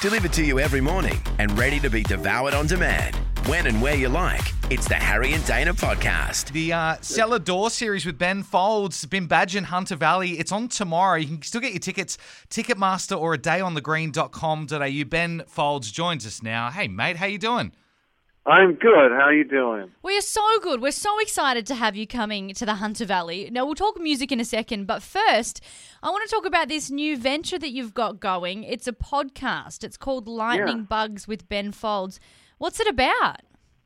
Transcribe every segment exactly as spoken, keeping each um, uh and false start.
Delivered to you every morning and ready to be devoured on demand. When and where you like. It's the Harry and Dana podcast. The uh, Cellar Door series with Ben Folds, Ben Badgen, Hunter Valley. It's on tomorrow. You can still get your tickets, Ticketmaster or a day on the green dot com dot a u. Ben Folds joins us now. Hey, mate, how you doing? I'm good. How are you doing? We are so good. We're so excited to have you coming to the Hunter Valley. Now, we'll talk music in a second, but first, I want to talk about this new venture that you've got going. It's a podcast. It's called Lightning Yeah. Bugs with Ben Folds. What's it about?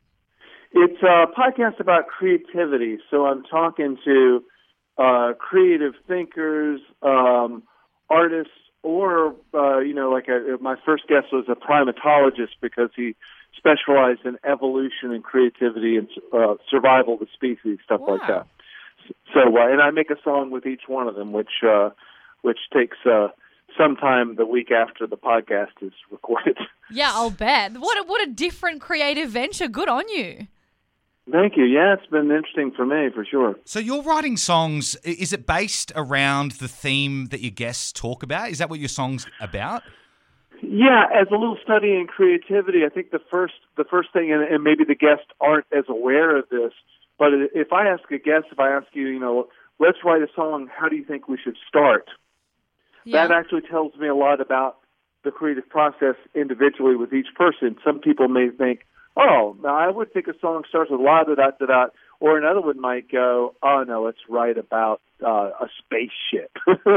It's a podcast about creativity. So I'm talking to uh, creative thinkers, um, artists, or, uh, you know, like a, my first guest was a primatologist because he specialized in evolution and creativity and uh, survival of the species, stuff Wow. like that. So, uh, and I make a song with each one of them, which uh, which takes uh, some time the week after the podcast is recorded. Yeah, I'll bet. What a, what a different creative venture. Good on you. Thank you. Yeah, it's been interesting for me, for sure. So you're writing songs. I- Is it based around the theme that your guests talk about? Is that what your song's about? Yeah, as a little study in creativity, I think the first the first thing, and, and maybe the guests aren't as aware of this, but if I ask a guest, if I ask you, you know, let's write a song, how do you think we should start? Yeah. That actually tells me a lot about the creative process individually with each person. Some people may think, oh, now I would think a song starts with la da da da da, or another one might go, oh no, let's write about uh, a spaceship.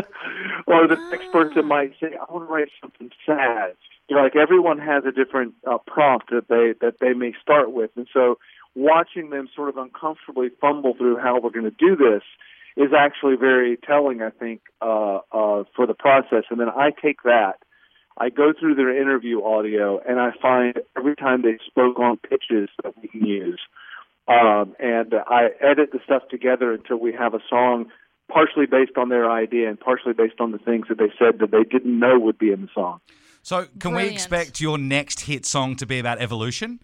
Or the next person might say, I want to write something sad. You know, like everyone has a different uh, prompt that they that they may start with, and so watching them sort of uncomfortably fumble through how we're going to do this is actually very telling, I think, uh, uh, for the process. And then I take that. I go through their interview audio, and I find every time they spoke on pitches that we can use. Um, and I edit the stuff together until we have a song partially based on their idea and partially based on the things that they said that they didn't know would be in the song. So can we Brilliant. expect your next hit song to be about evolution?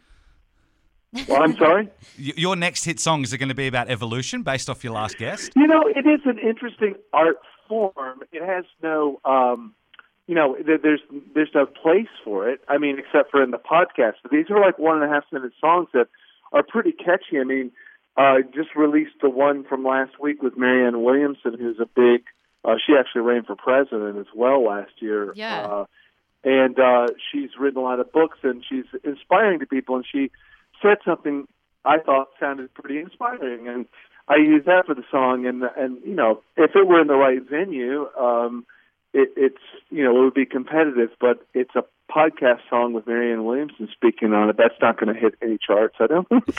Well, I'm sorry? Y- Your next hit song, is it going to be about evolution based off your last guest? You know, it is an interesting art form. It has no... Um, You know, there- there's there's no place for it. I mean, except for in the podcast. But these are like one and a half minute songs that are pretty catchy. I mean, uh, just released the one from last week with Marianne Williamson, who's a big. Uh, she actually ran for president as well last year. Yeah. Uh, and uh, she's written a lot of books, and she's inspiring to people. And she said something I thought sounded pretty inspiring, and I used that for the song. And and you know, if it were in the right venue. Um, It, it's, you know, it would be competitive, but it's a podcast song with Marianne Williamson speaking on it. That's not going to hit any charts, I don't think.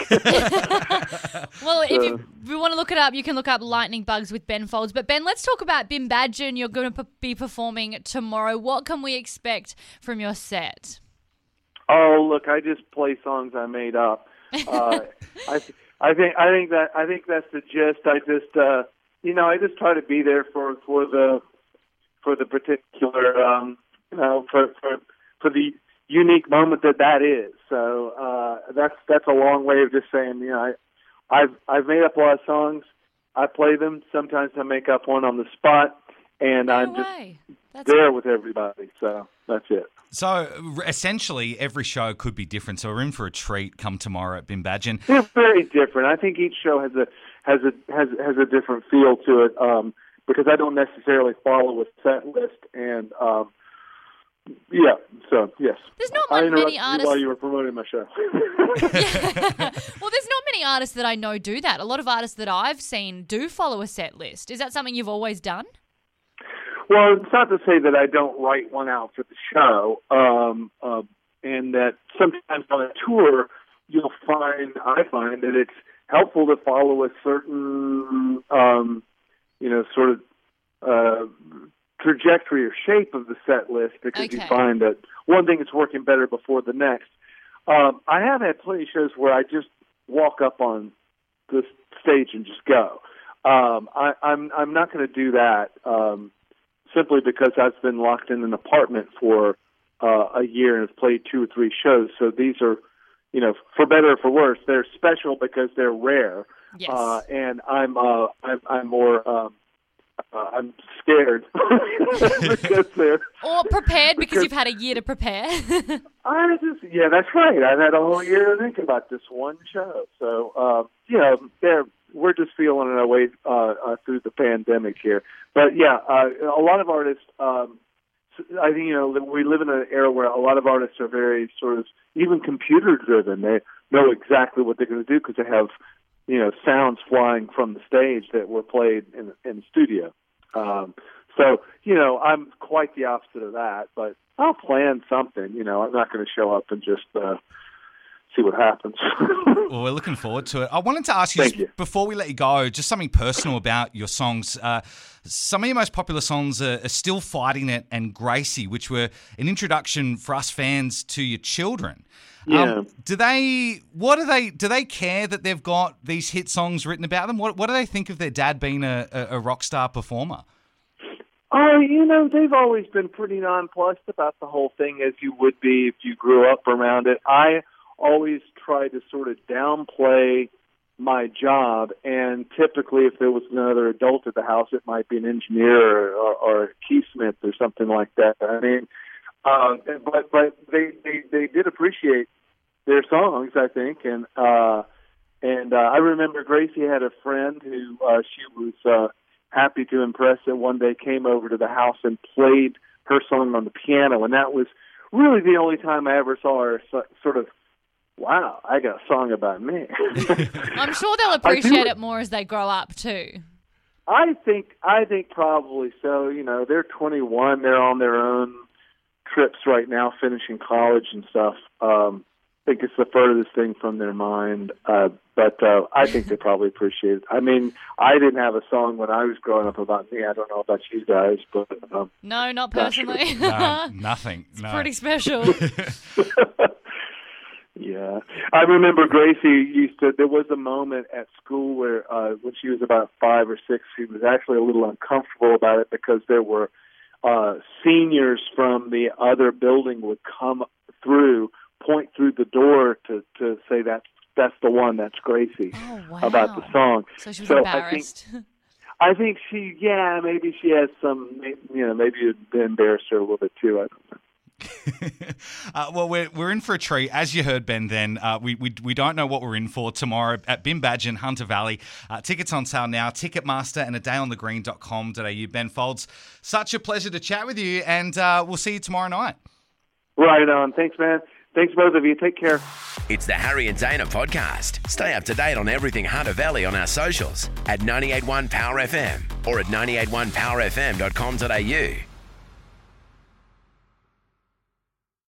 Well, if you, if you want to look it up, you can look up Lightning Bugs with Ben Folds. But Ben, let's talk about Ben Badgen. You're going to p- be performing tomorrow. What can we expect from your set? Oh, look, I just play songs I made up. Uh, I, I think, I think that, I think that's the gist. I just, uh, you know, I just try to be there for, for the, for the particular, um, you know, for, for for the unique moment that that is. So uh, that's that's a long way of just saying, you know, I, I've I've made up a lot of songs. I play them. Sometimes I make up one on the spot, and No I'm way. just That's there with everybody. So that's it. So r- essentially, every show could be different. So we're in for a treat come tomorrow at Ben Badgen. They're very different. I think each show has a has a has has a different feel to it. Um, because I don't necessarily follow a set list, and um, yeah, so yes. There's not I many interrupted you artists- while you were promoting my show. Well, there's not many artists that I know do that. A lot of artists that I've seen do follow a set list. Is that something you've always done? Well, it's not to say that I don't write one out for the show, um, uh, and that sometimes on a tour you'll find, I find that it's helpful to follow a certain, um, you know, sort of uh, trajectory or shape of the set list because Okay. you find that one thing is working better before the next. Um, I have had plenty of shows where I just walk up on the stage and just go. Um, I, I'm I'm not going to do that um, simply because I've been locked in an apartment for uh, a year and have played two or three shows. So these are, you know, for better or for worse, they're special because they're rare. Yes. Uh, and I'm uh, I'm, I'm more um, uh, I'm scared. Gets there. Or prepared because you've had a year to prepare. I just, yeah, that's right. I've had a whole year to think about this one show. So, uh, you know, there we're just feeling our way uh, uh, through the pandemic here. But yeah, uh, a lot of artists. Um, I think, you know, we live in an era where a lot of artists are very sort of even computer driven. They know exactly what they're going to do because they have, you know, sounds flying from the stage that were played in, in the studio. Um, so, you know, I'm quite the opposite of that, but I'll plan something. You know, I'm not going to show up and just uh, see what happens. Well, we're looking forward to it. I wanted to ask you, Thank just you. before we let you go, just something personal about your songs. Uh, some of your most popular songs are, are Still Fighting It and Gracie, which were an introduction for us fans to your children. Yeah. Um, do they? What do they? Do they care that they've got these hit songs written about them? What What do they think of their dad being a, a, a rock star performer? Oh, you know, they've always been pretty nonplussed about the whole thing, as you would be if you grew up around it. I always try to sort of downplay my job, and typically if there was another adult at the house, it might be an engineer or, or, or a keysmith or something like that. I mean, uh, but but they, they, they did appreciate their songs, I think, and uh, and uh, I remember Gracie had a friend who uh, she was uh, happy to impress that one day came over to the house and played her song on the piano, and that was really the only time I ever saw her so, sort of, wow, I got a song about me. I'm sure they'll appreciate it more as they grow up too. I think I think probably so. You know, they're twenty-one. They're on their own trips right now, finishing college and stuff. Um, I think it's the furthest thing from their mind. Uh, but uh, I think they probably appreciate it. I mean, I didn't have a song when I was growing up about me. I don't know about you guys, but um, No, not Not sure. personally. No, nothing. It's no. pretty special. Yeah, I remember Gracie used to. There was a moment at school where, uh, when she was about five or six, she was actually a little uncomfortable about it because there were uh, seniors from the other building would come through, point through the door to to say that's that's the one, that's Gracie, Oh, wow. about the song. So she was So I embarrassed. I think she, yeah, maybe she has some, you know, maybe it embarrassed her a little bit too. I don't know. uh, well, we're we're in for a treat. As you heard, Ben, then, uh, we, we we don't know what we're in for tomorrow at Bim Badgin, Hunter Valley. Uh, tickets on sale now, Ticketmaster and a day on the green dot com dot a u. Ben Folds, such a pleasure to chat with you, and uh, we'll see you tomorrow night. Right on. Thanks, man. Thanks, both of you. Take care. It's the Harry and Dana podcast. Stay up to date on everything Hunter Valley on our socials at ninety-eight point one Power F M or at ninety-eight point one power f m dot com dot a u.